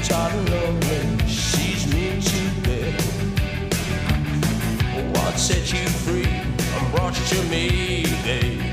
tired and lonely, she's me to bed. What set you free and brought you to me, babe?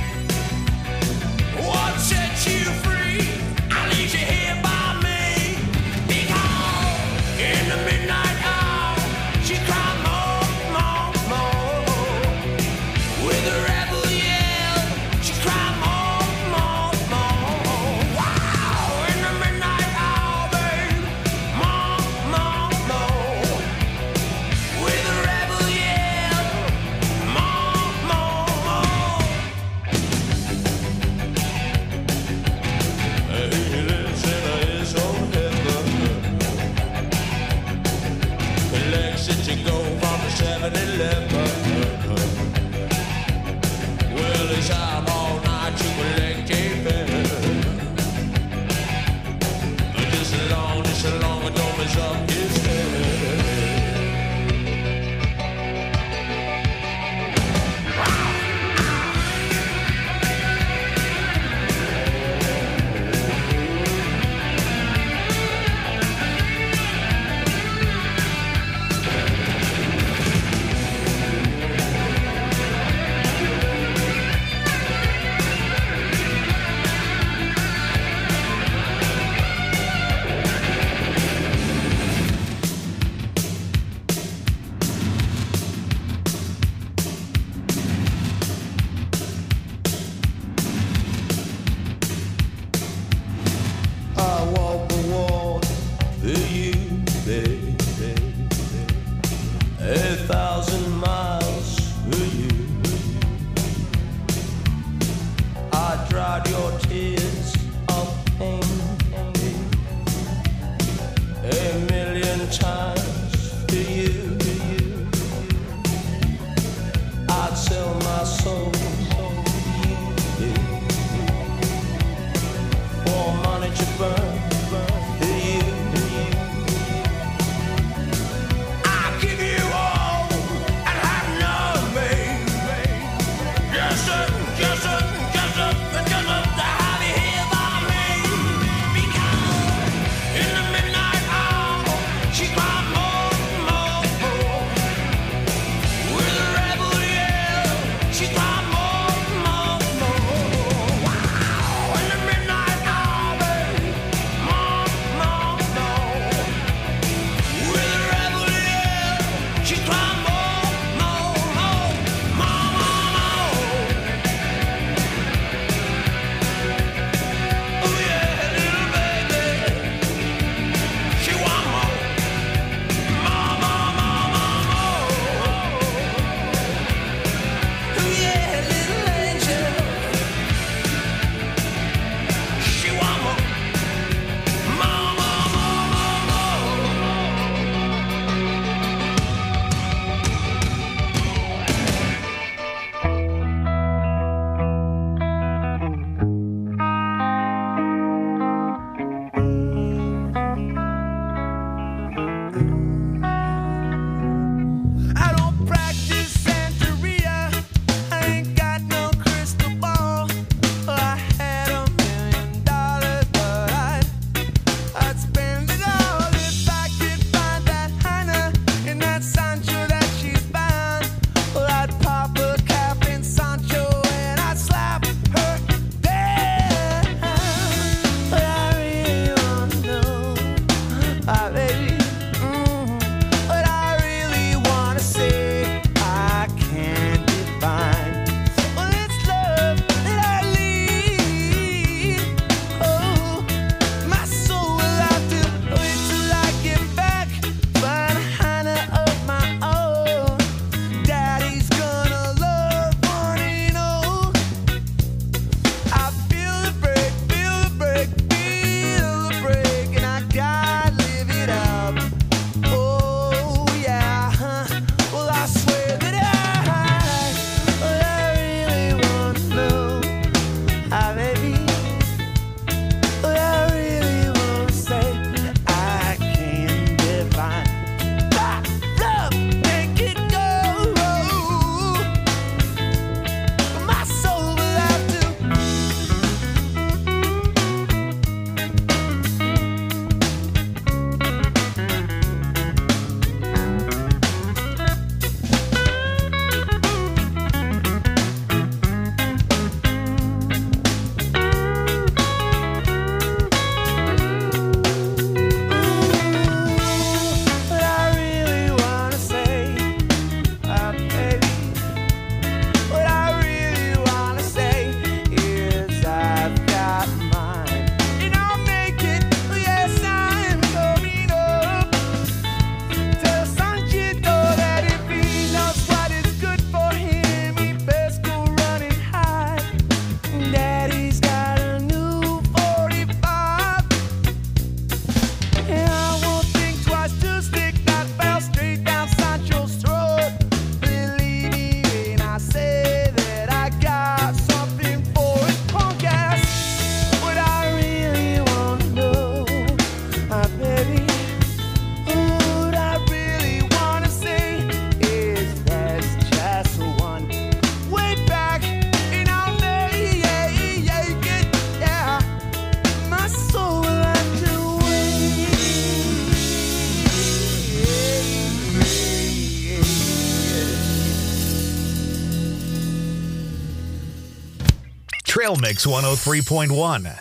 What set you free? I leave you here by me. Because in the midnight hour, she cried more, more, more. With a rebel yell, she cried more, more, more. Wow! In the midnight hour, babe, more, more, more. With a rebel yell, more, more, more. He lives in his own heaven. He likes it to go from the 7-Eleven. Well, he's out all night to collect a fare. Just as long as don't mess up his head. I walk the walk for you, baby. 1,000 miles for you. I dried your tears of pain 1,000,000 times for you. I'd sell my soul for you. For money to burn for you. I'll give you all and have Trail Mix 103.1.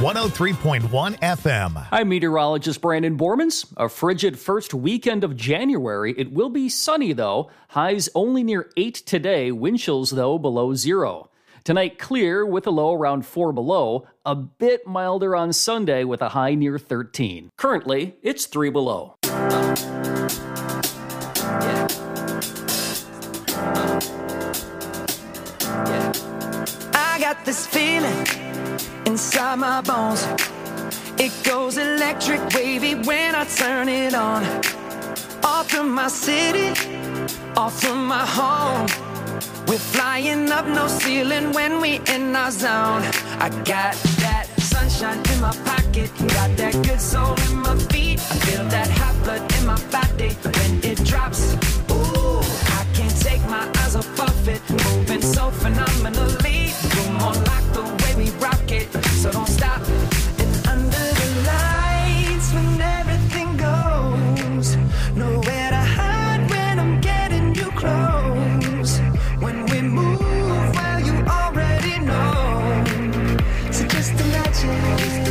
103.1 FM. I'm meteorologist Brandon Bormans. A frigid first weekend of January. It will be sunny, though. Highs only near 8 today. Wind chills, though, below 0. Tonight, clear with a low around 4 below. A bit milder on Sunday with a high near 13. Currently, it's 3 below. I got this feeling inside my bones. It goes electric wavy when I turn it on. Off from my city, off from my home. We're flying up no ceiling when we in our zone. I got that sunshine in my pocket, got that good soul in my feet. I feel that hot blood in my body when it drops. Ooh, I can't take my eyes off it, moving so phenomenally. You're more like the way we rock it, so don't stop. And under the lights when everything goes, nowhere to hide when I'm getting you close. When we move, well, you already know. So just imagine.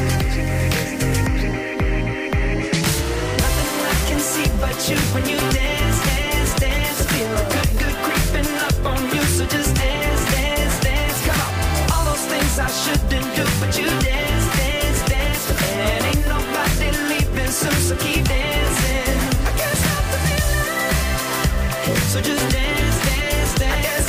Nothing I can see but you when you dance, dance, dance. Feel good, good creeping up on you. So just dance, dance, dance. Come on. All those things I shouldn't do, but you dance, dance, dance. And ain't nobody leaving soon, so keep dancing. I can't stop the feeling. So just dance, dance, dance.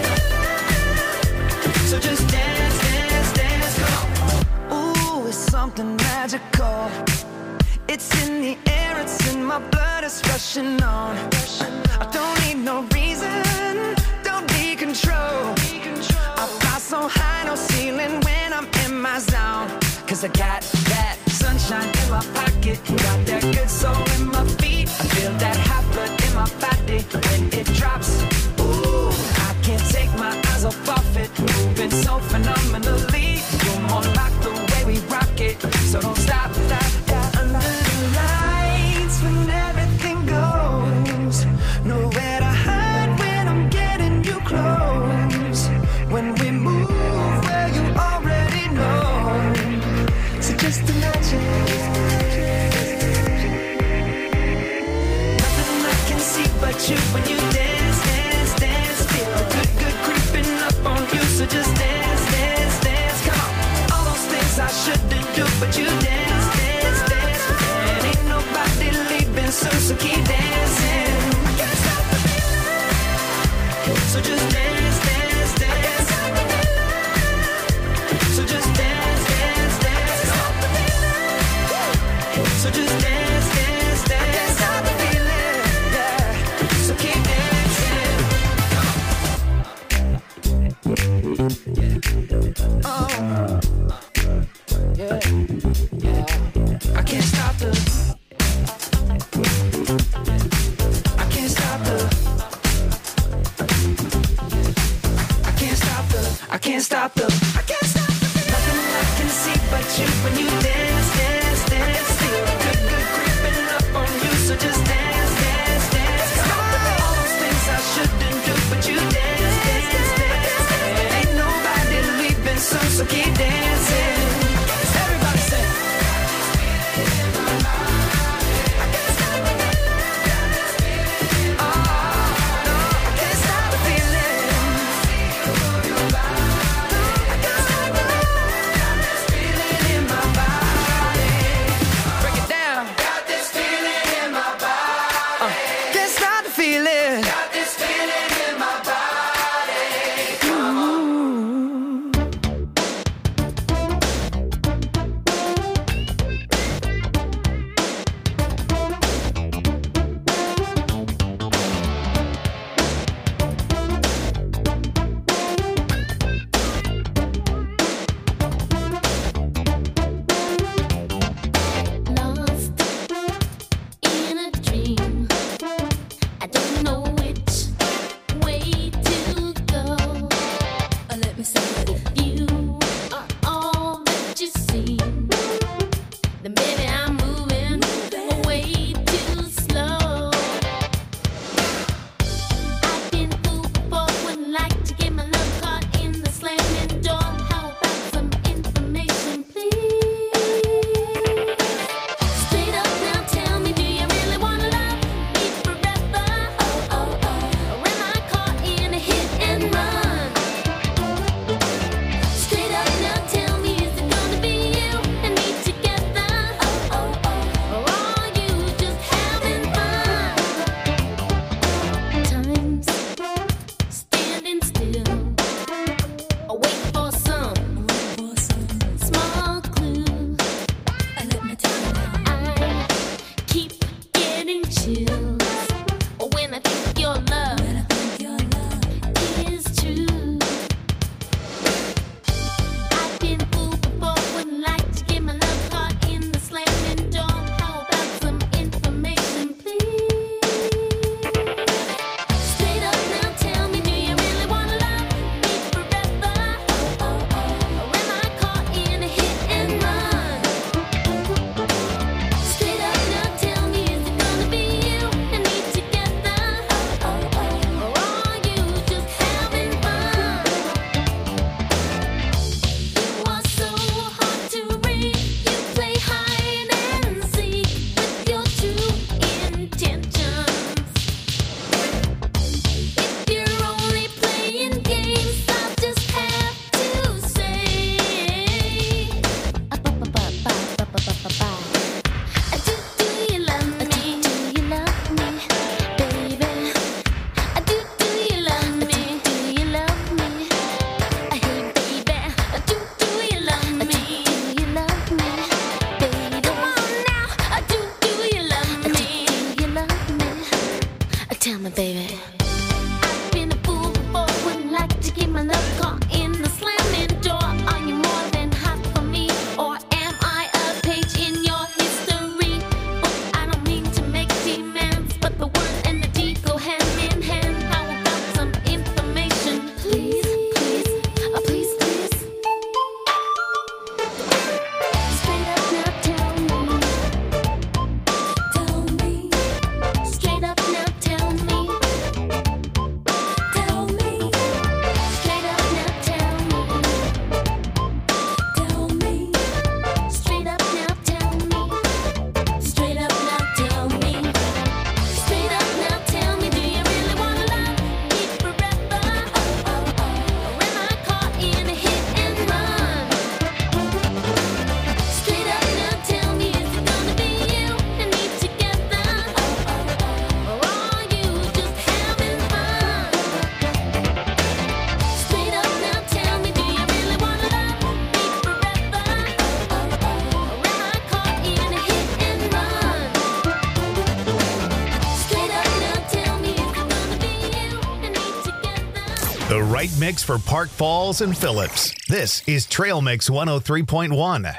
So just dance, dance, dance, come on. Ooh, it's something magical. It's in the air, it's in my blood, it's rushing on. I don't need no reason, don't need control. I fly so high, no ceiling when I'm in my zone. Cause I got that sunshine in my pocket, got that good soul in my feet. I feel that hot blood in my body when it drops. Ooh, I can't take my eyes off it, moving so phenomenally. You're more like the way we rock it, so don't stop, stop, stop. Under the lights when everything goes, nowhere to hide when I'm getting you close. When we move, well, you already know. So just imagine. Nothing I can see but you when you dance, dance, dance. Feel good, good creeping up on you. So just dance, dance, dance. Come on. All those things I shouldn't do, but you dance, dance, dance. And ain't nobody leaving soon, so keep dancing. I can't stop the feeling. So just dance, dance, dance. So just dance, dance, dance. So just dance, dance, dance. I can't stop the feeling, yeah. So keep dancing. Oh, yeah, yeah. I can't stop the. I can't stop the. I can't stop the. I can't stop the. I can't stop the. Nothing I can see but you when you dance, dance, dance. Feel good, good creeping up on you. So just dance, dance, dance. Come on. All those things I shouldn't do, but you dance, dance, dance. And ain't nobody leaving soon, so keep dancing. Everybody say. I can't stop the feeling. Oh, no, I can't stop the feeling. I can't stop the feeling in my body. Break it down. Got this feeling in my body. The right mix for Park Falls and Phillips. This is Trail Mix 103.1.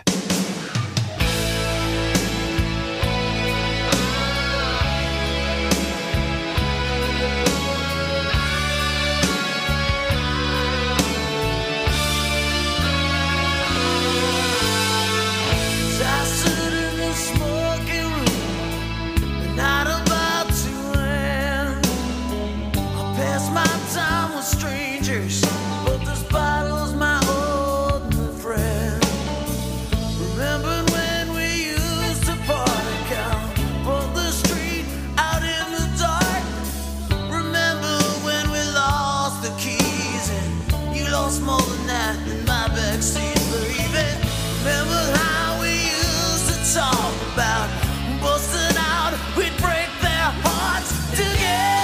But this bottle's my only friend. Remember when we used to party count on the street out in the dark? Remember when we lost the keys and you lost more than that in my backseat, baby? Remember how we used to talk about busting out, we'd break their hearts together.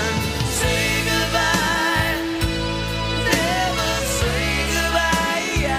Yeah.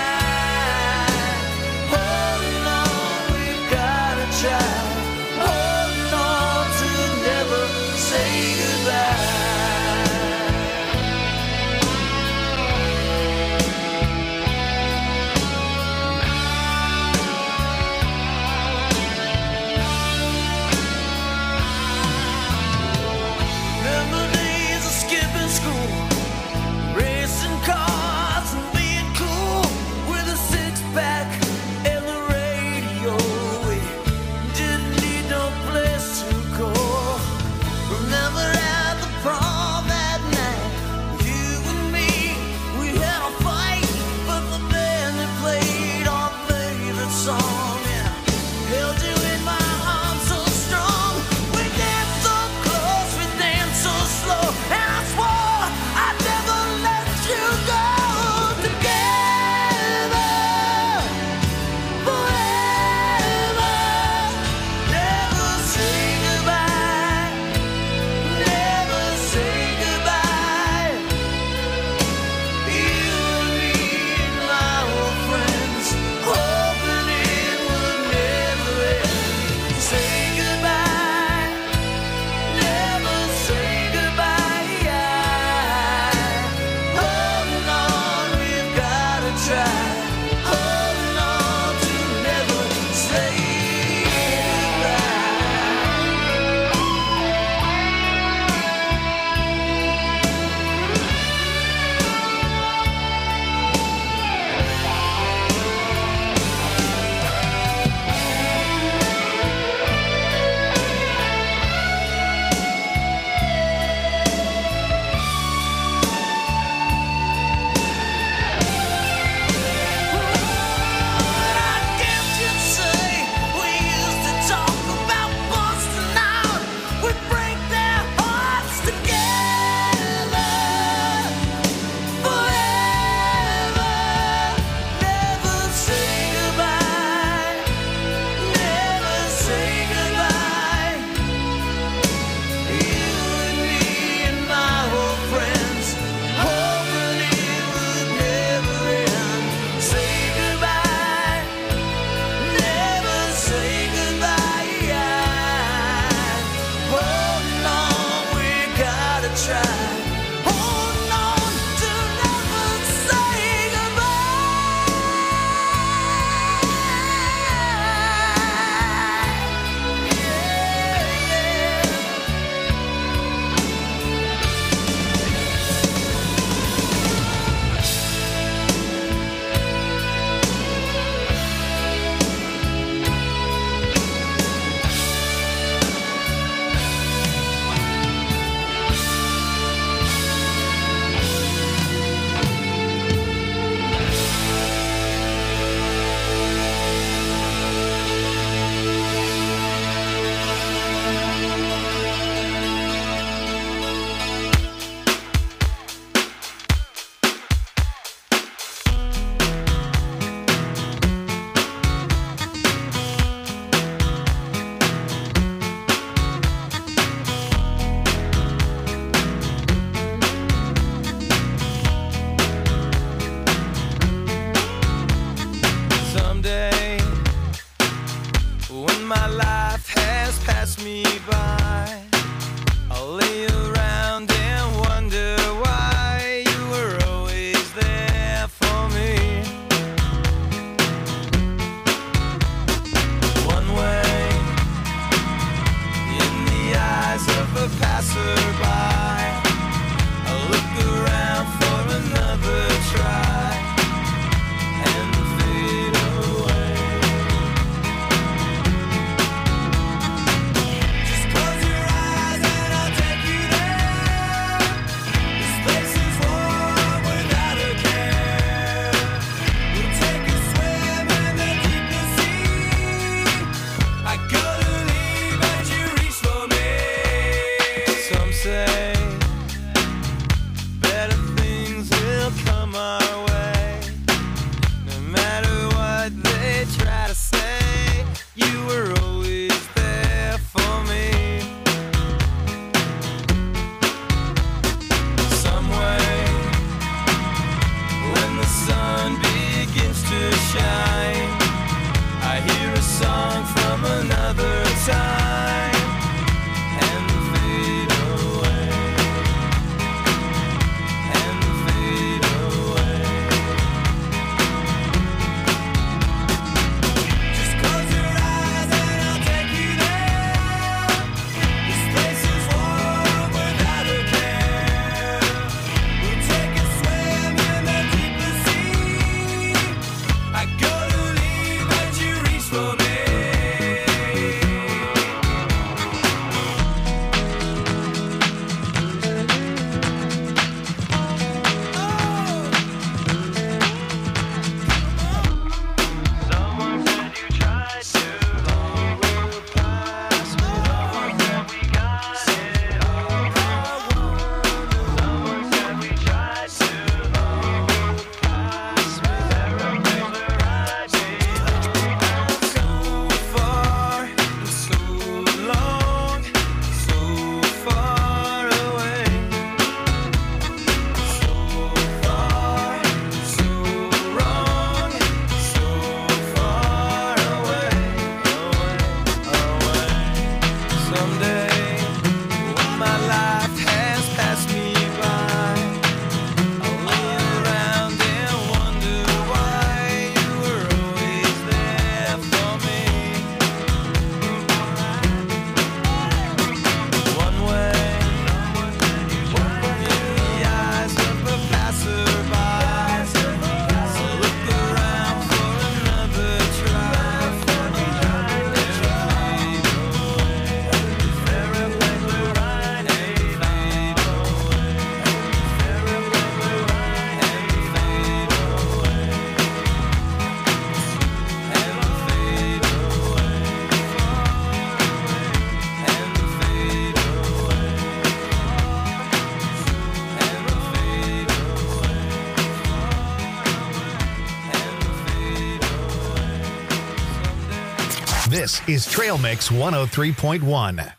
This is Trail Mix 103.1.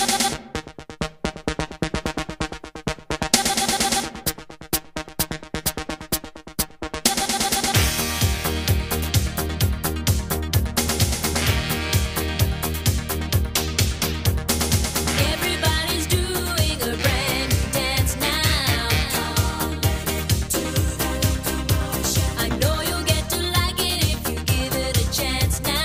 Everybody's doing a brand new dance now. I know you'll get to like it if you give it a chance now.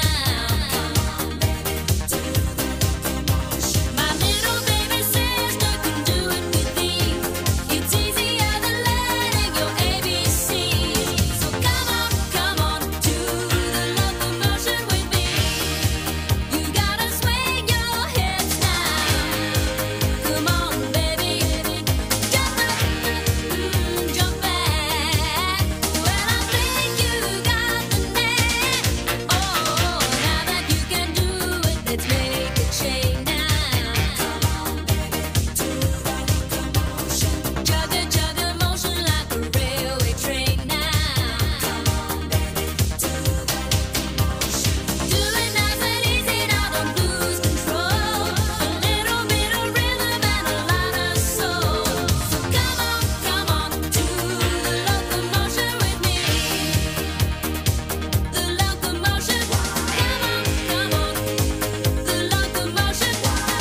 My little baby sister can do it with ease. It's easier than learning your ABC. So come on to the locomotion with me. You gotta swing your hips now. Come on, baby, jump up, jump back. Well, I think you got the knack. Oh, now that you can do it, let's make a change now. Juggle motion like a railway train now. Do it nice and easy, now don't lose control. A little bit of rhythm and a lot of soul. So come on to the locomotion with me. The locomotion, come on, the locomotion, come on, the locomotion,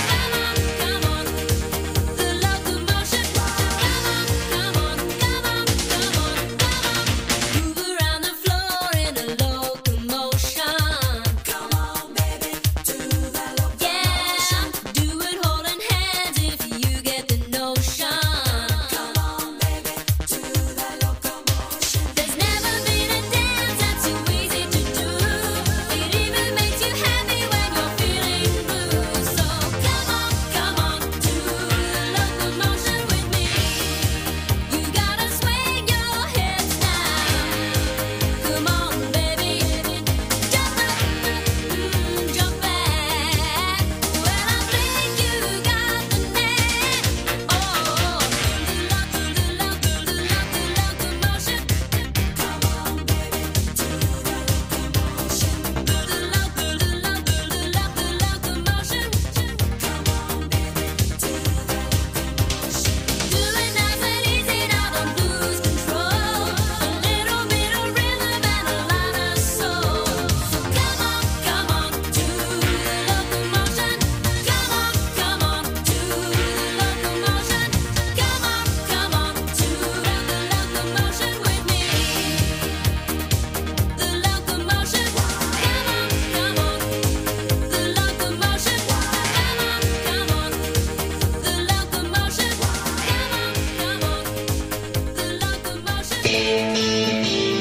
move around the floor in a locomotion. Come on, baby, to the locomotion. Yeah, do it holding hands if you get the notion. Come on, baby, to the locomotion. There's never been a dance that's so easy to do. It even makes you happy when you're feeling blue. So come on to the locomotion with me. You gotta swing your hips now. Come on, baby, jump up, jump back. Well, I think you got the knack. Oh, the locomotion. Come on, baby, to the locomotion. The locomotion. Come on, baby, to the locomotion. Do it nice and easy, now don't lose control. A little bit of rhythm and a lot of soul. So come on to the locomotion. Come on to the locomotion. Come on to the locomotion with me. The locomotion, come on, the locomotion, come on, the locomotion, the locomotion.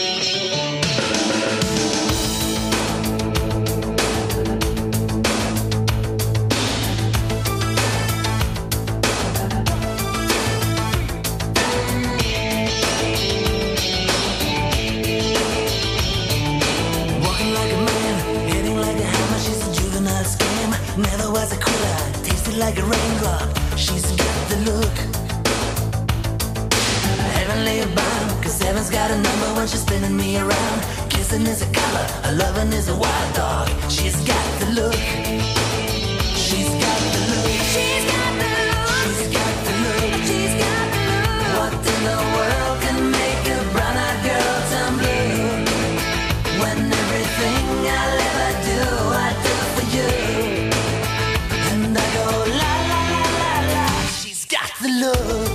Walking like a man, hitting like a hammer. She's a juvenile scam. Never was a quitter, tasted like a raindrop. She's got the look. Heavenly bound, 'cause heaven's got a number when she's spinning me around. Kissing is a color, a loving is a wild dog. She's got the look. She's got the look. She's got the look. She's got the look. She's got the look. What in the world can make a brown-eyed girl turn blue? When everything I'll ever do, I do for you. And I go la la la la la. She's got the look.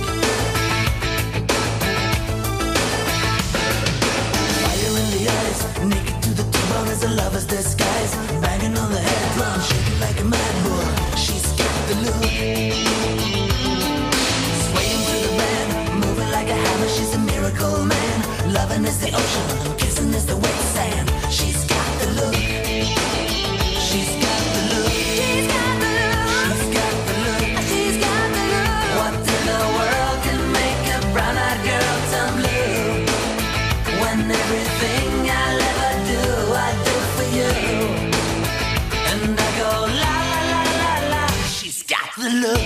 Fire in the eyes, naked to the bone as a lover's disguise. Banging on the head drum, shaking like a mad bull. She's got the look. Swaying through the band, moving like a hammer. She's a miracle man. Loving is the ocean, kissing is the wet sand. She's got the look. She's got the look. She's got the look. She's got the look. She's got the look. What in the world can make a brown-eyed girl turn blue? When everything I'll ever do, I do for you. And I go la la la la la. She's got the look.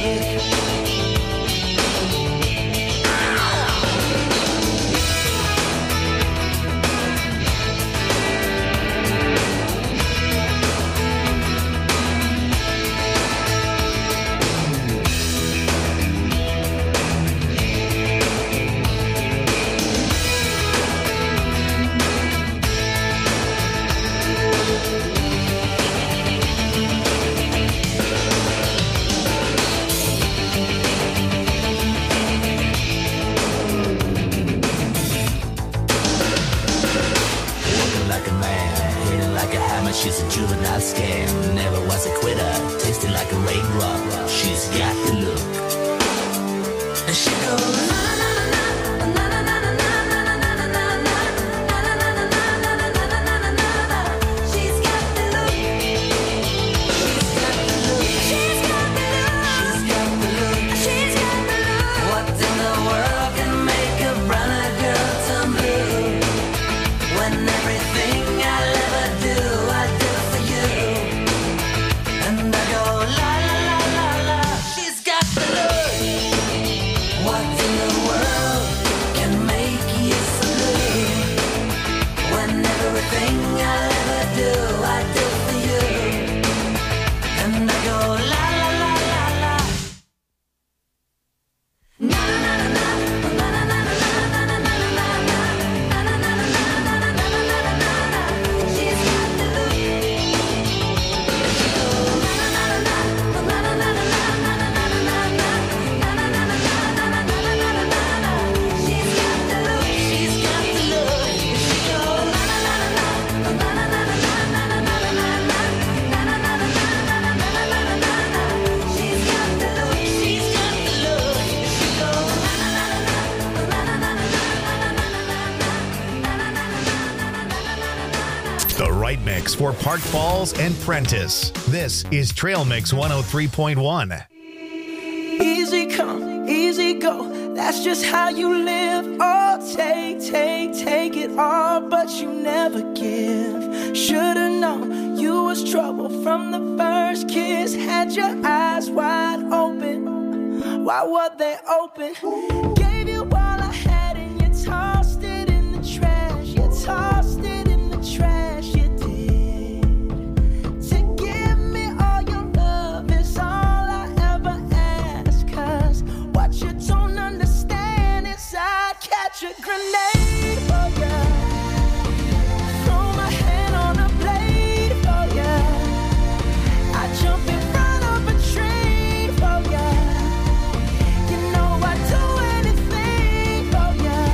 mix for Park Falls and Prentice. This is Trail Mix 103.1. Easy come, easy go. That's just how you live. Oh, take it all, but you never give. Should've known you was trouble from the first kiss. Had your eyes wide open. Why were they open? Gave you all I had and you tossed it in the trash. You tossed it in the trash. You did. To give me all your love is all I ever ask. 'Cause what you don't understand is I'd catch a grenade for ya. Throw my hand on a blade for ya. I jump in front of a train for ya. You know I'd do anything for ya.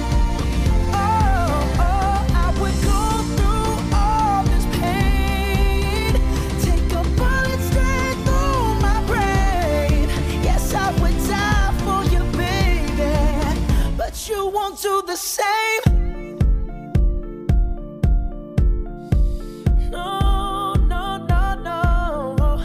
Oh, I would go through all this pain. Take a bullet straight through my brain. Yes, I would die for you, baby. But you won't do the same. No, no, no, no.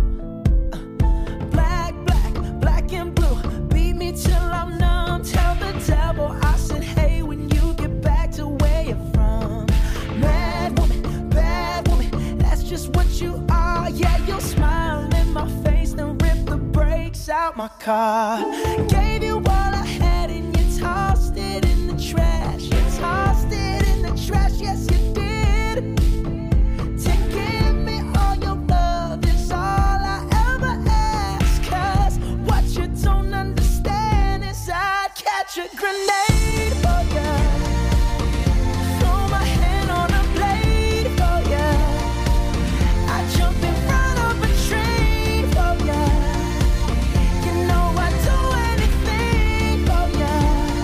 Black and blue. Beat me till I'm numb. Tell the devil I said, hey, when you get back to where you're from. Bad woman, that's just what you are. Yeah, you'll smile in my face, then rip the brakes out my car. Gave you all I had and you tossed it in the trash. You tossed it in the trash, yes you did. To give me all your love is all I ever ask. 'Cause what you don't understand is I'd catch a grenade for ya. Throw my hand on a blade for ya. I jump in front of a train for ya. You know I'd do anything for ya.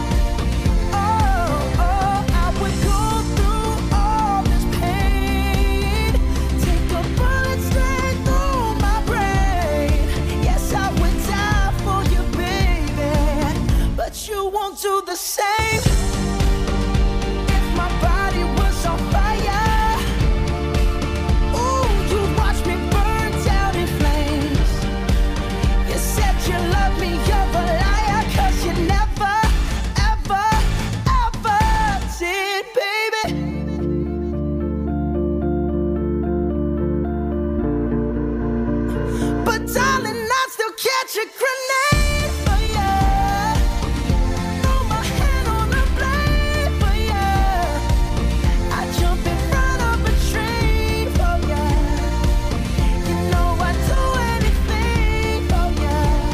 Oh, I would go through all this pain. Take a bullet straight through my brain. Yes, I would die for you, baby. But you won't do the same. If my body was on fire, ooh, you'd watch me burn down in flames. You said you love me, you're a liar. 'Cause you never, ever, ever did, baby. But darling, I'd still catch a grenade for ya. Throw my hand on a blade for ya. I jump in front of a train for ya. You know I'd do anything for ya.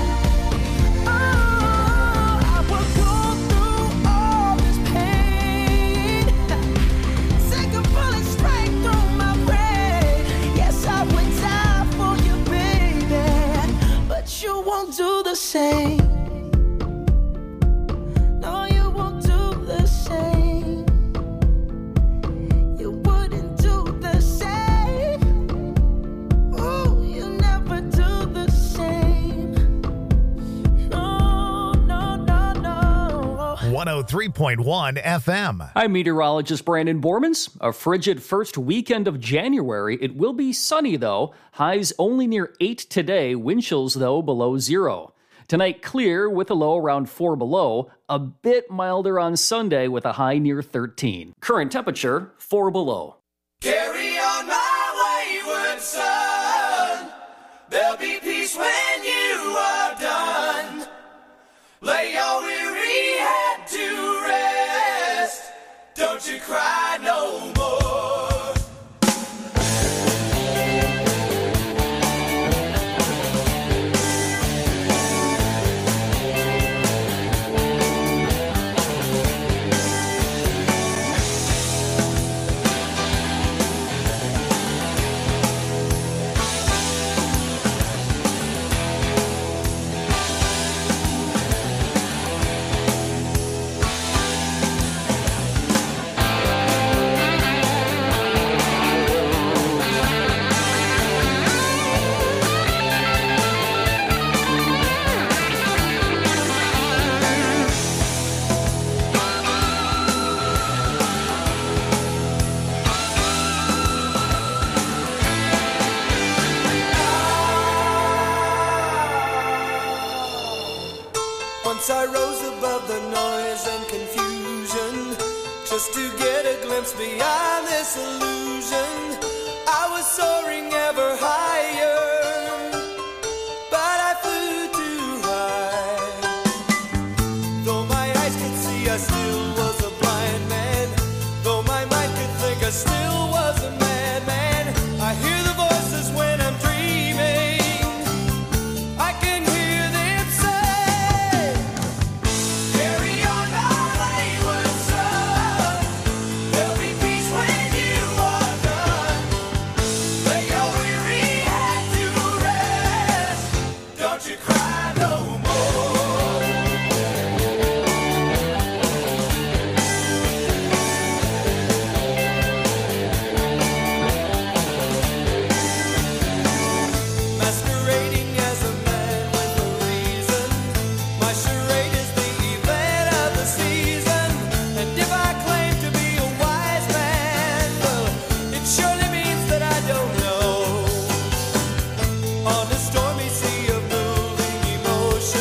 Oh, I would go through all this pain. Take a bullet straight through my brain. Yes, I would die for you, baby. But you won't do the same. No, you won't do the same. You wouldn't do the same. Ooh, you never do the same. No, no, no, no. 103.1 FM. I'm meteorologist Brandon Bormans. A frigid first weekend of January. It will be sunny, though. Highs only near 8 today. Wind chills, though, below 0. Tonight, clear with a low around 4 below. A bit milder on Sunday with a high near 13. Current temperature, 4 below. Carry on my wayward son. There'll be peace when you are done. Lay your weary head to rest. Don't you cry no more. Once I rose above the noise and confusion, just to get a glimpse beyond this illusion. I was soaring ever higher, but I flew too high. Though my eyes could see, I still was a blind man. Though my mind could think, I still was a madman. I hear the voices when I'm dreaming. I can hear them say, carry on my wayward son. There'll be peace when you are done. Lay your weary head to rest. Don't you cry no more. Masquerading as a man with a reason. My charade is the event of the season. And if I claim to be a wise man, well, it surely means that I don't know. On a stormy sea of moving emotion,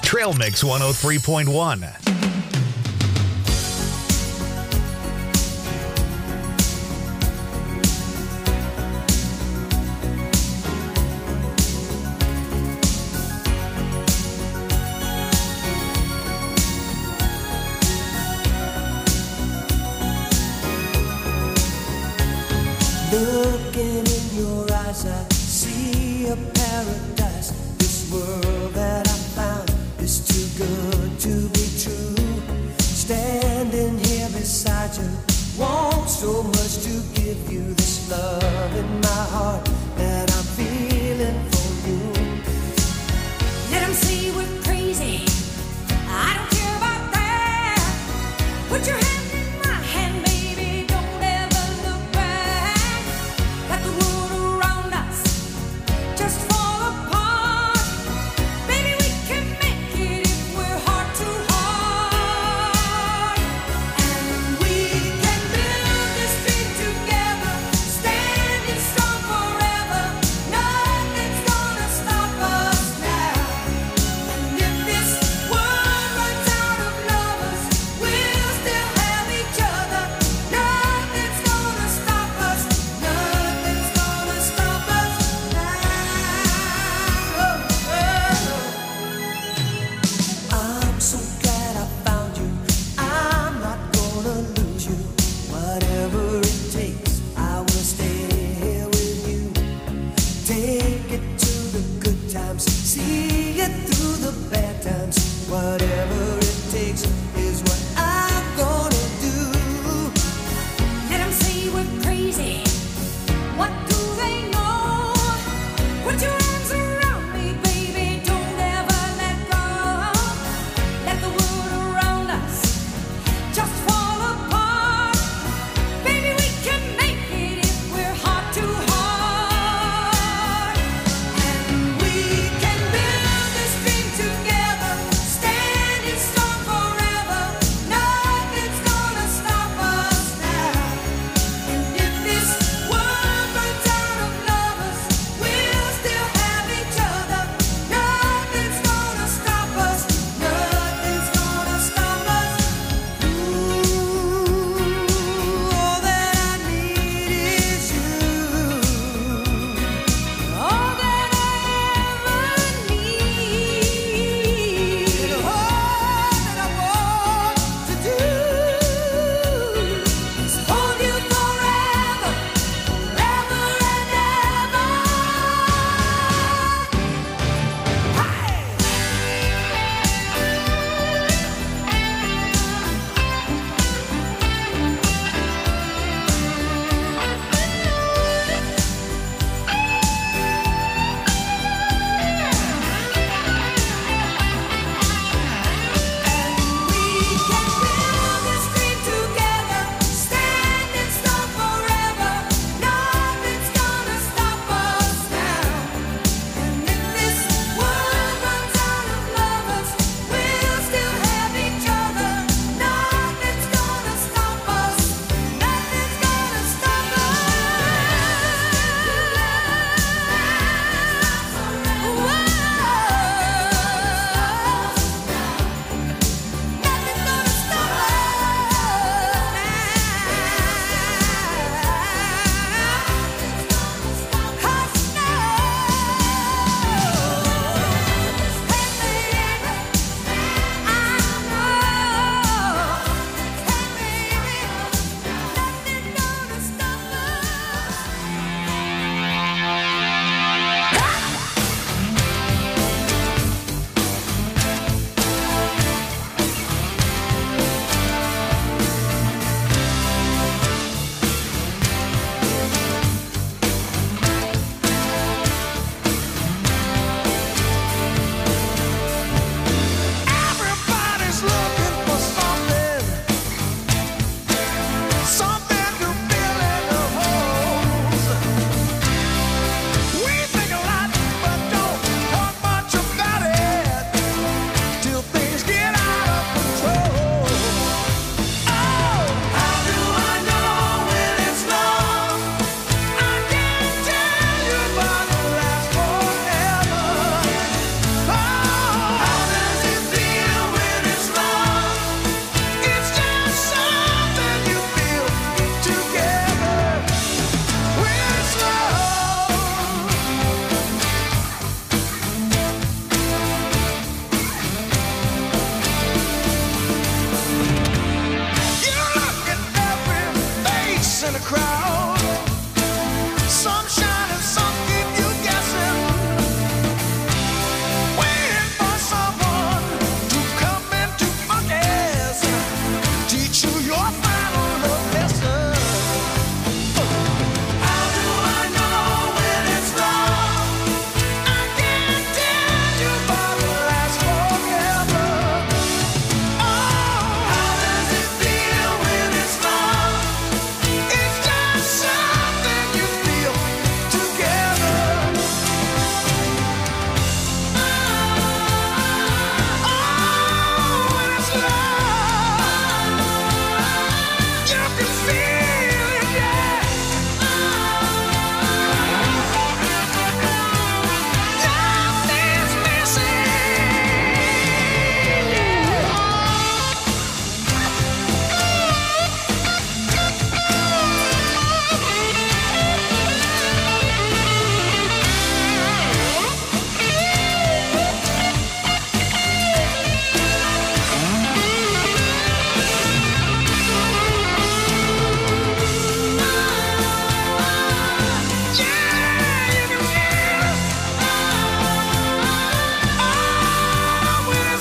Trail Mix 103.1. Looking in your eyes, I see a paradise. This world that I found is too good to be true. Standing here beside you, want so much to give you this love in my heart that I'm feeling for you. Let 'em say we're crazy. I don't care about that. Put your hand in my hand, baby. Don't ever look back. Let the world around us just fall apart. Baby, we can make it if we're heart to heart. And we can build this dream together, standing strong forever.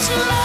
you like.